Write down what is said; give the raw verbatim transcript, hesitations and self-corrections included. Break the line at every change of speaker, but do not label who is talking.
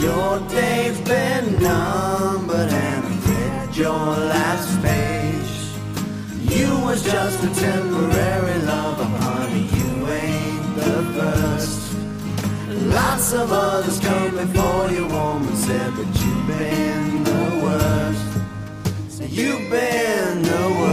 Your day's been numbered and I've read your last page. You was just a temporary lover, honey, you ain't the first. Lots of others come before you, woman said, but you've been the worst. So you've been the worst.